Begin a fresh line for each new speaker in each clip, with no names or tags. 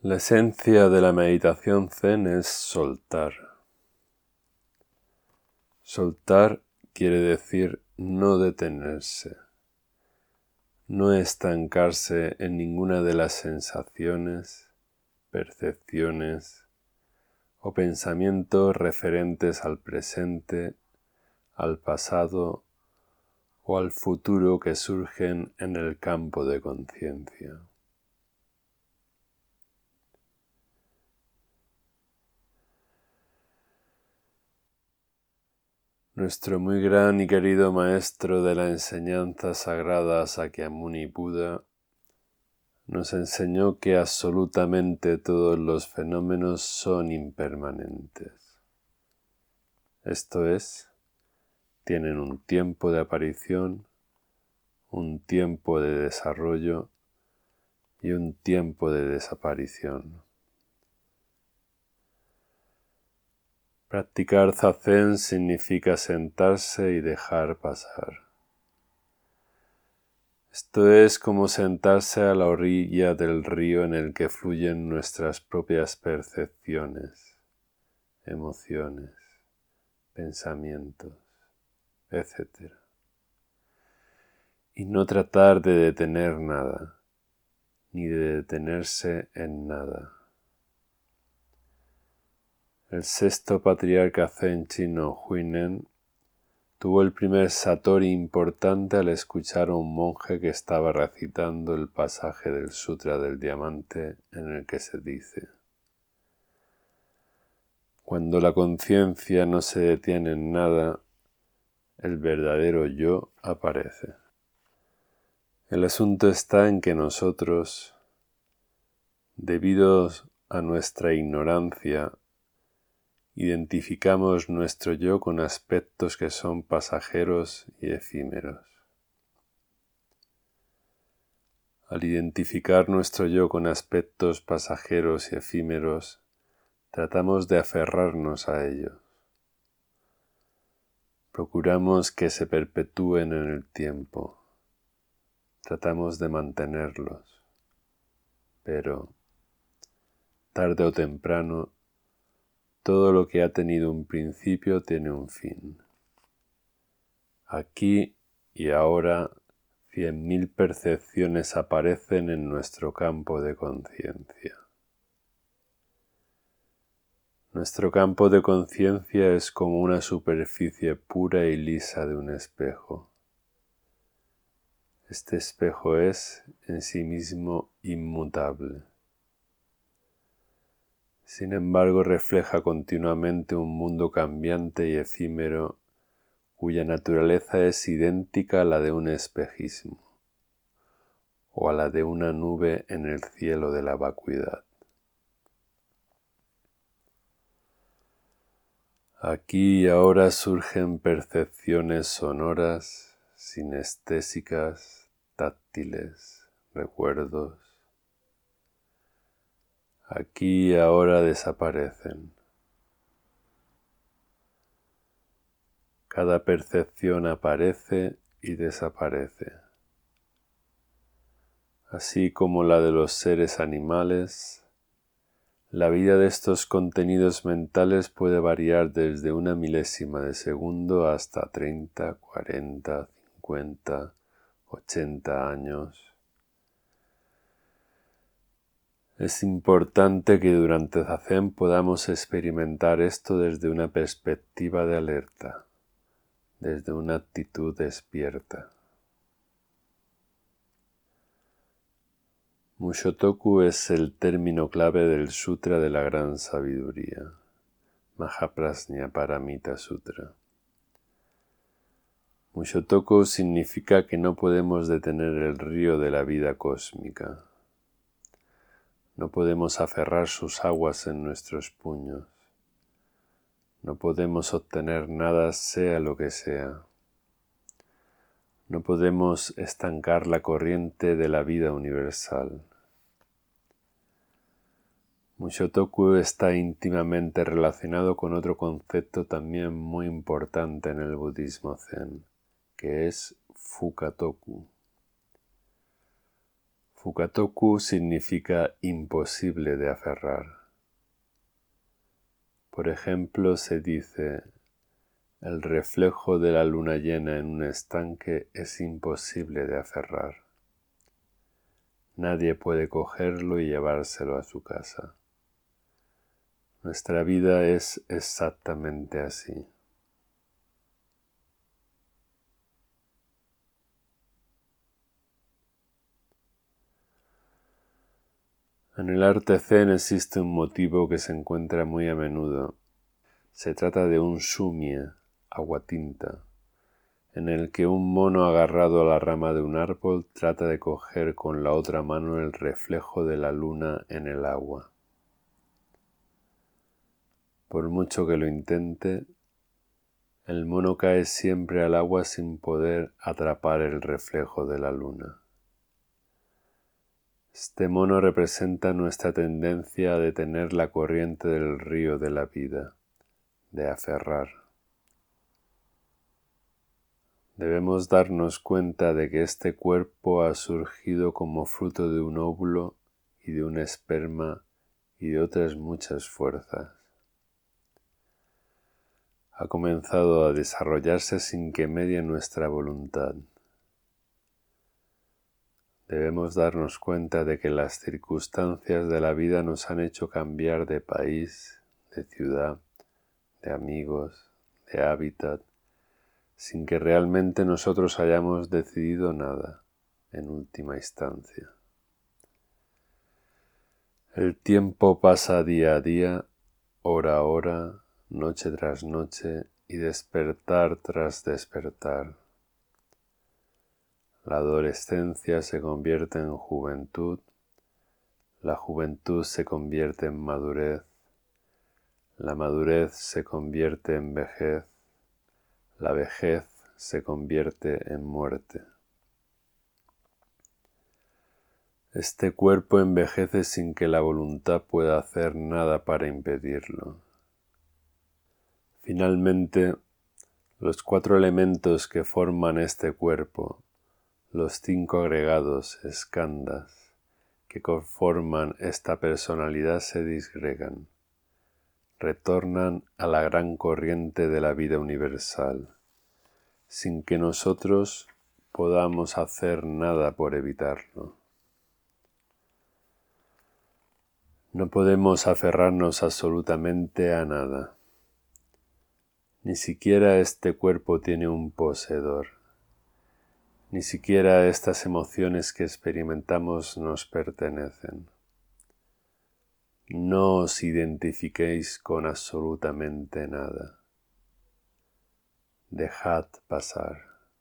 La esencia de la meditación zen es soltar. Soltar quiere decir no detenerse, no estancarse en ninguna de las sensaciones, percepciones o pensamientos referentes al presente, al pasado o al futuro que surgen en el campo de conciencia. Nuestro muy gran y querido maestro de la enseñanza sagrada Sakyamuni Buda nos enseñó que absolutamente todos los fenómenos son impermanentes. Esto es, tienen un tiempo de aparición, un tiempo de desarrollo y un tiempo de desaparición. Practicar zazen significa sentarse y dejar pasar. Esto es como sentarse a la orilla del río en el que fluyen nuestras propias percepciones, emociones, pensamientos, etc. Y no tratar de detener nada, ni de detenerse en nada. El sexto patriarca zen chino, Huineng, tuvo el primer satori importante al escuchar a un monje que estaba recitando el pasaje del Sutra del Diamante en el que se dice: cuando la conciencia no se detiene en nada, el verdadero yo aparece. El asunto está en que nosotros, debido a nuestra ignorancia, identificamos nuestro yo con aspectos que son pasajeros y efímeros. Al identificar nuestro yo con aspectos pasajeros y efímeros, tratamos de aferrarnos a ellos. Procuramos que se perpetúen en el tiempo. Tratamos de mantenerlos. Pero, tarde o temprano, todo lo que ha tenido un principio tiene un fin. Aquí y ahora 100.000 percepciones aparecen en nuestro campo de conciencia. Nuestro campo de conciencia es como una superficie pura y lisa de un espejo. Este espejo es, en sí mismo, inmutable. Sin embargo, refleja continuamente un mundo cambiante y efímero cuya naturaleza es idéntica a la de un espejismo o a la de una nube en el cielo de la vacuidad. Aquí y ahora surgen percepciones sonoras, sinestésicas, táctiles, recuerdos. Aquí y ahora desaparecen. Cada percepción aparece y desaparece, así como la de los seres animales. La vida de estos contenidos mentales puede variar desde una milésima de segundo hasta 30, 40, 50, 80 años. Es importante que durante zazen podamos experimentar esto desde una perspectiva de alerta, desde una actitud despierta. Mushotoku es el término clave del Sutra de la Gran Sabiduría, Mahaprajna Paramita Sutra. Mushotoku significa que no podemos detener el río de la vida cósmica. No podemos aferrar sus aguas en nuestros puños. No podemos obtener nada sea lo que sea. No podemos estancar la corriente de la vida universal. Mushotoku está íntimamente relacionado con otro concepto también muy importante en el budismo zen, que es Fukatoku. Fukatoku significa imposible de aferrar. Por ejemplo, se dice: el reflejo de la luna llena en un estanque es imposible de aferrar. Nadie puede cogerlo y llevárselo a su casa. Nuestra vida es exactamente así. En el arte zen existe un motivo que se encuentra muy a menudo. Se trata de un sumie, aguatinta, en el que un mono agarrado a la rama de un árbol trata de coger con la otra mano el reflejo de la luna en el agua. Por mucho que lo intente, el mono cae siempre al agua sin poder atrapar el reflejo de la luna. Este mono representa nuestra tendencia a detener la corriente del río de la vida, de aferrar. Debemos darnos cuenta de que este cuerpo ha surgido como fruto de un óvulo y de un esperma y de otras muchas fuerzas. Ha comenzado a desarrollarse sin que medie nuestra voluntad. Debemos darnos cuenta de que las circunstancias de la vida nos han hecho cambiar de país, de ciudad, de amigos, de hábitat, sin que realmente nosotros hayamos decidido nada, en última instancia. El tiempo pasa día a día, hora a hora, noche tras noche y despertar tras despertar. La adolescencia se convierte en juventud, la juventud se convierte en madurez, la madurez se convierte en vejez, la vejez se convierte en muerte. Este cuerpo envejece sin que la voluntad pueda hacer nada para impedirlo. Finalmente, los 4 elementos que forman este cuerpo, los 5 agregados skandhas que conforman esta personalidad se disgregan, retornan a la gran corriente de la vida universal, sin que nosotros podamos hacer nada por evitarlo. No podemos aferrarnos absolutamente a nada. Ni siquiera este cuerpo tiene un poseedor. Ni siquiera estas emociones que experimentamos nos pertenecen. No os identifiquéis con absolutamente nada. Dejad pasar.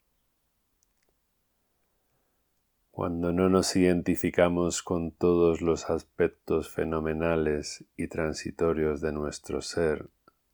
Cuando no nos identificamos con todos los aspectos fenomenales y transitorios de nuestro ser,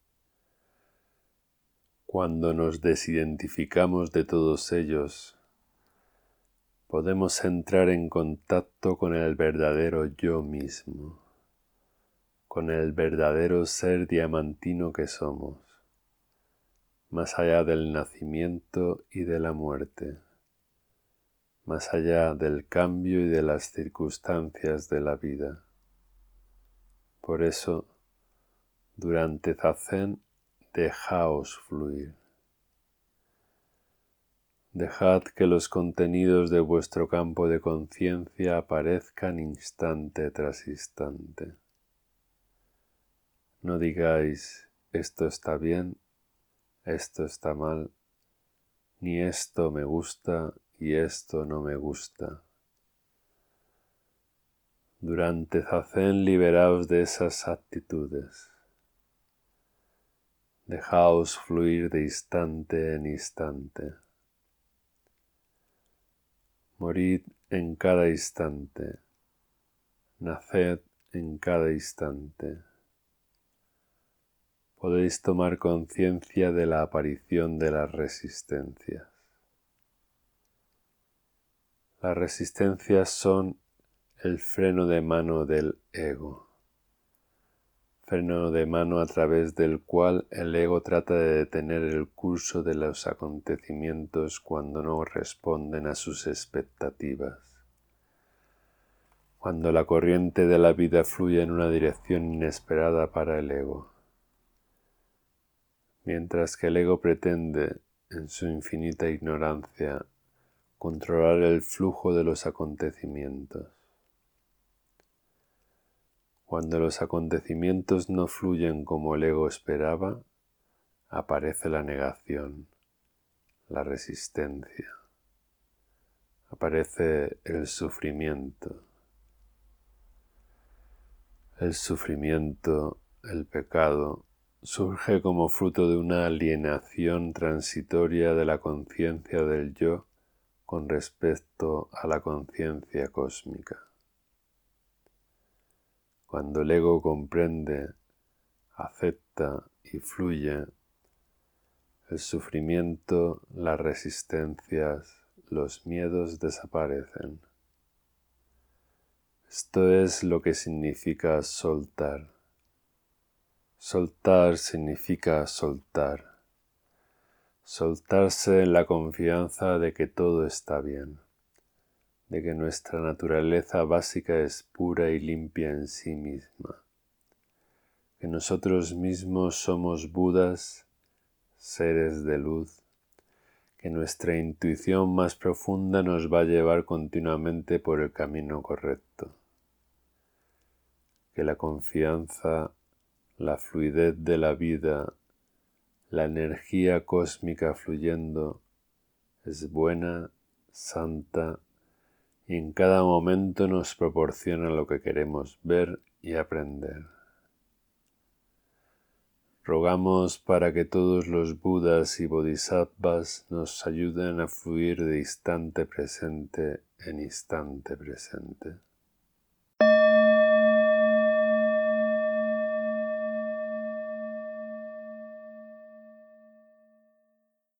cuando nos desidentificamos de todos ellos, podemos entrar en contacto con el verdadero yo mismo, con el verdadero ser diamantino que somos, más allá del nacimiento y de la muerte, más allá del cambio y de las circunstancias de la vida. Por eso, durante Zazen, dejaos fluir. Dejad que los contenidos de vuestro campo de conciencia aparezcan instante tras instante. No digáis, esto está bien, esto está mal, ni esto me gusta y esto no me gusta. Durante Zazen liberaos de esas actitudes. Dejaos fluir de instante en instante. Morid en cada instante. Naced en cada instante. Podéis tomar conciencia de la aparición de las resistencias. Las resistencias son el freno de mano del ego. Freno de mano a través del cual el ego trata de detener el curso de los acontecimientos cuando no responden a sus expectativas. cuando la corriente de la vida fluye en una dirección inesperada para el ego, mientras que el ego pretende, en su infinita ignorancia, controlar el flujo de los acontecimientos. Cuando los acontecimientos no fluyen como el ego esperaba, aparece la negación, la resistencia, aparece el sufrimiento. El sufrimiento, el pecado, surge como fruto de una alienación transitoria de la conciencia del yo con respecto a la conciencia cósmica. Cuando el ego comprende, acepta y fluye, el sufrimiento, las resistencias, los miedos desaparecen. Esto es lo que significa soltar. Soltar significa soltar. Soltarse en la confianza de que todo está bien, de que nuestra naturaleza básica es pura y limpia en sí misma, que nosotros mismos somos Budas, seres de luz, que nuestra intuición más profunda nos va a llevar continuamente por el camino correcto, que la confianza, la fluidez de la vida, la energía cósmica fluyendo es buena, santa y en cada momento nos proporciona lo que queremos ver y aprender. Rogamos para que todos los Budas y Bodhisattvas nos ayuden a fluir de instante presente en instante presente.